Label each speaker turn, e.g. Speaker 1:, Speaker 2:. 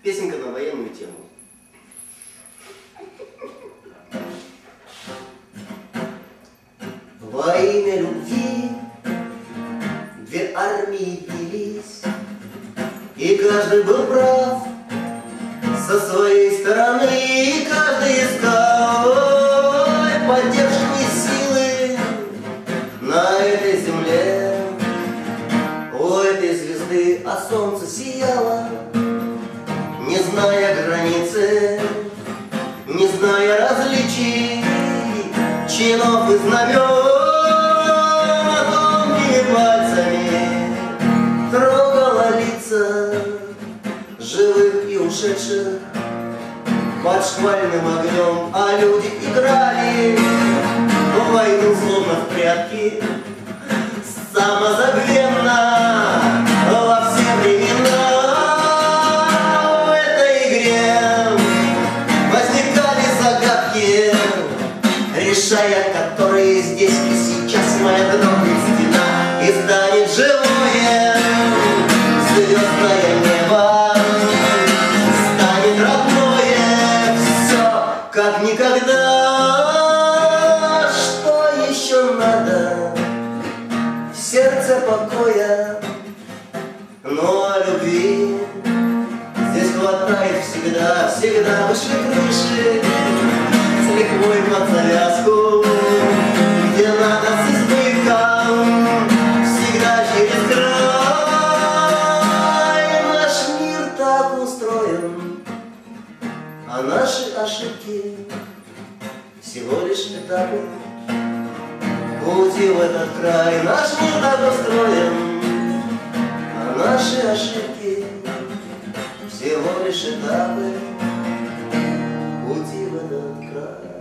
Speaker 1: Песенка на военную тему. Во имя любви две армии бились, и каждый был прав со своей стороны, и каждый искал поддержки силы на этой земле. У этой звезды от солнца сияло, не зная границы, не зная различий, чинов и знамен. Тонкими пальцами трогала лица живых и ушедших под шквальным огнем, а люди играли в войну, словно в прятки, самозабвенно во все времена. В этой игре возникали загадки, решая которые здесь и сейчас моя дорога стена, и станет живое звездное небо, станет родное все как никогда. Что еще надо? В сердце покоя, но о любви здесь хватает всегда, всегда выше крыши, с лихвой под завязку, где надо с избытком, всегда через край. Наш мир так устроен, а наши ошибки всего лишь этапы пути в этот край. Наш мир так устроен, а наши ошибки всего лишь этапы пути в этот край.